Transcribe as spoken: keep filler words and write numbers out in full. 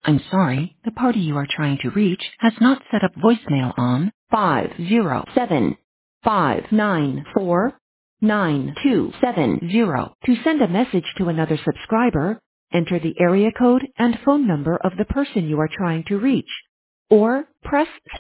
I'm sorry, the party you are trying to reach has not set up voicemail on five zero seven five nine four nine two seven zero. To send a message to another subscriber, enter the area code and phone number of the person you are trying to reach, or press